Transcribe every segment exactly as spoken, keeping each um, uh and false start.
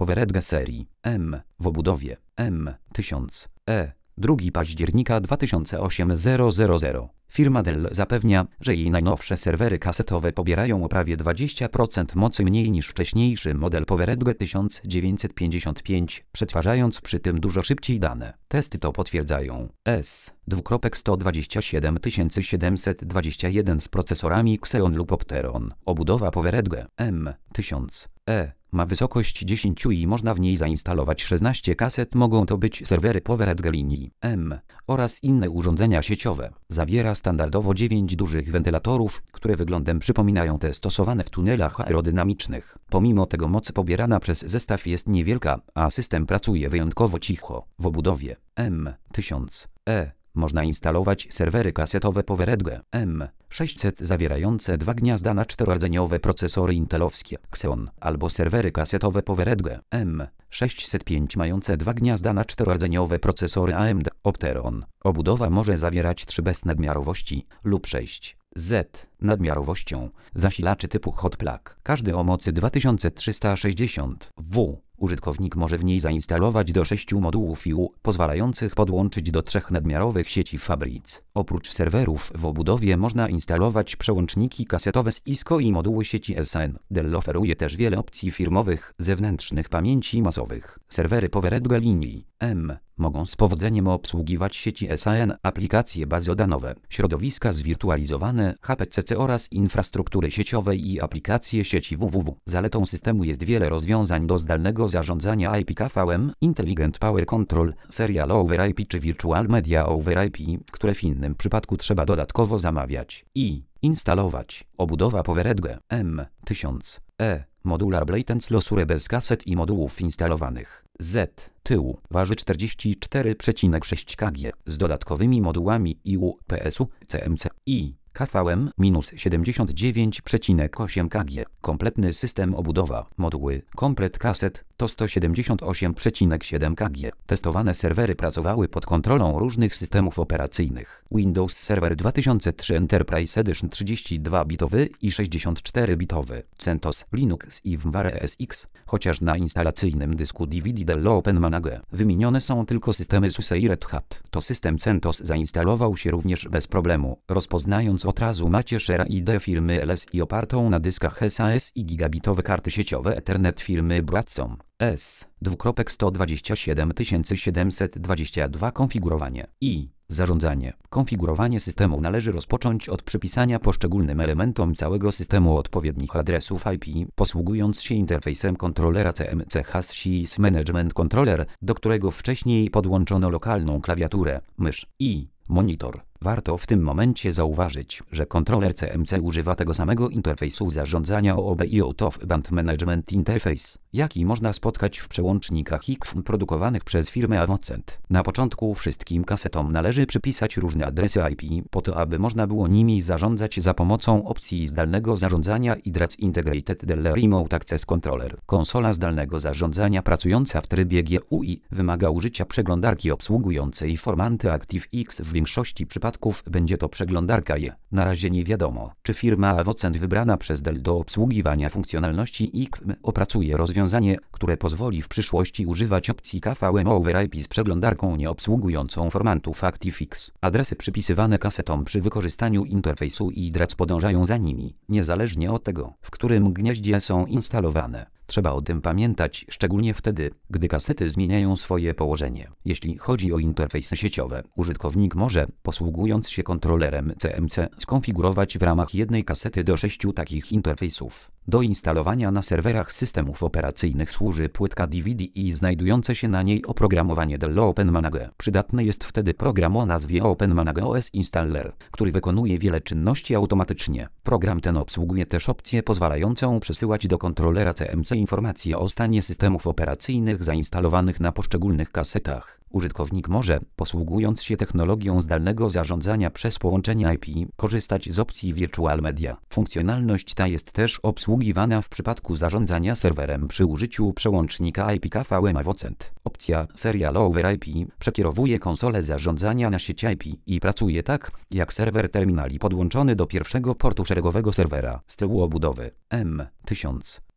PowerEdge serii M w obudowie M tysiąc E drugiego października dwa tysiące osiemnastego. Firma Dell zapewnia, że jej najnowsze serwery kasetowe pobierają o prawie dwadzieścia procent mocy mniej niż wcześniejszy model PowerEdge tysiąc dziewięćset pięćdziesiąt pięć, przetwarzając przy tym dużo szybciej dane. Testy to potwierdzają. S sto dwadzieścia siedem tysięcy siedemset dwadzieścia jeden z procesorami Xeon lub Opteron. Obudowa PowerEdge M tysiąc E ma wysokość dziesięć i można w niej zainstalować szesnaście kaset. Mogą to być serwery PowerEdge linii M oraz inne urządzenia sieciowe. Zawiera standardowo dziewięć dużych wentylatorów, które wyglądem przypominają te stosowane w tunelach aerodynamicznych. Pomimo tego moc pobierana przez zestaw jest niewielka, a system pracuje wyjątkowo cicho. W obudowie M tysiąc E można instalować serwery kasetowe PowerEdge M sześćset zawierające dwa gniazda na czterorodzeniowe procesory intelowskie Xeon albo serwery kasetowe PowerEdge M sześćset pięć mające dwa gniazda na czterorodzeniowe procesory A M D Opteron. Obudowa może zawierać trzy bez nadmiarowości lub sześć Z nadmiarowością zasilaczy typu hot plug. Każdy o mocy dwa tysiące trzysta sześćdziesiąt W. Użytkownik może w niej zainstalować do sześciu modułów I U, pozwalających podłączyć do trzech nadmiarowych sieci Fabric. Oprócz serwerów w obudowie można instalować przełączniki kasetowe z I S C O i moduły sieci S N. Dell oferuje też wiele opcji firmowych zewnętrznych pamięci masowych. Serwery PowerEdge linii M mogą z powodzeniem obsługiwać sieci S A N, aplikacje bazodanowe, środowiska zwirtualizowane, H P C C oraz infrastruktury sieciowej i aplikacje sieci www. Zaletą systemu jest wiele rozwiązań do zdalnego zarządzania I P K V M, Intelligent Power Control, Serial over I P czy Virtual Media over I P, które w innym przypadku trzeba dodatkowo zamawiać i instalować. Obudowa PowerEdge M tysiąc E Modular Blatant Losure bez kaset i modułów instalowanych. Z tyłu waży czterdzieści cztery przecinek sześć kilogramów z dodatkowymi modułami I U, P S U, C M C i K V M minus siedemdziesiąt dziewięć przecinek osiem kilogramów. Kompletny system obudowa. Moduły komplet kaset to sto siedemdziesiąt osiem przecinek siedem kilogramów. Testowane serwery pracowały pod kontrolą różnych systemów operacyjnych. Windows Server dwa tysiące trzy Enterprise Edition trzydzieści dwa bitowy i sześćdziesiąt cztery bitowy. CentOS, Linux i VMware S X. Chociaż na instalacyjnym dysku D V D Dell OpenManage wymienione są tylko systemy SUSE i Red Hat, to system CentOS zainstalował się również bez problemu, rozpoznając od razu macierz R A I D firmy L S I opartą na dyskach S A S i gigabitowe karty sieciowe Ethernet firmy Broadcom. S sto dwadzieścia siedem tysięcy siedemset dwadzieścia dwa Konfigurowanie i zarządzanie. Konfigurowanie systemu należy rozpocząć od przypisania poszczególnym elementom całego systemu odpowiednich adresów I P, posługując się interfejsem kontrolera C M C Chassis Management Controller, do którego wcześniej podłączono lokalną klawiaturę, mysz i monitor. Warto w tym momencie zauważyć, że kontroler C M C używa tego samego interfejsu zarządzania O O B i Out of Band Management Interface, jaki można spotkać w przełącznikach I K W produkowanych przez firmę Avocent. Na początku wszystkim kasetom należy przypisać różne adresy I P, po to aby można było nimi zarządzać za pomocą opcji zdalnego zarządzania I D R A C Integrated Dell Remote Access Controller. Konsola zdalnego zarządzania pracująca w trybie G U I wymaga użycia przeglądarki obsługującej formaty ActiveX. W większości przypadków będzie to przeglądarka J. Na razie nie wiadomo, czy firma Avocent wybrana przez Dell do obsługiwania funkcjonalności I K W opracuje rozwiązanie, które pozwoli w przyszłości używać opcji K V M over I P z przeglądarką nieobsługującą formatów ActiveX. Adresy przypisywane kasetom przy wykorzystaniu interfejsu I D R A C podążają za nimi, niezależnie od tego, w którym gnieździe są instalowane. Trzeba o tym pamiętać, szczególnie wtedy, gdy kasety zmieniają swoje położenie. Jeśli chodzi o interfejsy sieciowe, użytkownik może, posługując się kontrolerem C M C, skonfigurować w ramach jednej kasety do sześciu takich interfejsów. Do instalowania na serwerach systemów operacyjnych służy płytka D V D i znajdujące się na niej oprogramowanie Dell OpenManage. Przydatny jest wtedy program o nazwie OpenManage O S Installer, który wykonuje wiele czynności automatycznie. Program ten obsługuje też opcję pozwalającą przesyłać do kontrolera C M C informacje o stanie systemów operacyjnych zainstalowanych na poszczególnych kasetach. Użytkownik może, posługując się technologią zdalnego zarządzania przez połączenie I P, korzystać z opcji Virtual Media. Funkcjonalność ta jest też obsługiwana w przypadku zarządzania serwerem przy użyciu przełącznika I P K V M Avocent. Opcja Serial over I P przekierowuje konsolę zarządzania na sieć I P i pracuje tak, jak serwer terminali podłączony do pierwszego portu szeregowego serwera z tyłu obudowy M tysiąc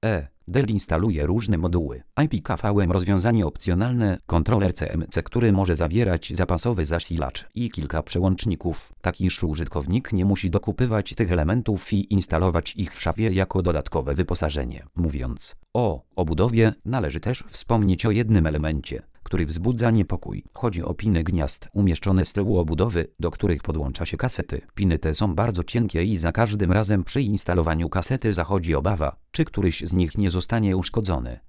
E. Dell instaluje różne moduły. I P K V M rozwiązanie opcjonalne, kontroler C M C, który może zawierać zapasowy zasilacz i kilka przełączników, tak iż użytkownik nie musi dokupywać tych elementów i instalować ich w szafie jako dodatkowe wyposażenie. Mówiąc o obudowie, należy też wspomnieć o jednym elemencie, który wzbudza niepokój. Chodzi o piny gniazd umieszczone z tyłu obudowy, do których podłącza się kasety. Piny te są bardzo cienkie i za każdym razem przy instalowaniu kasety zachodzi obawa, czy któryś z nich nie zostanie uszkodzony.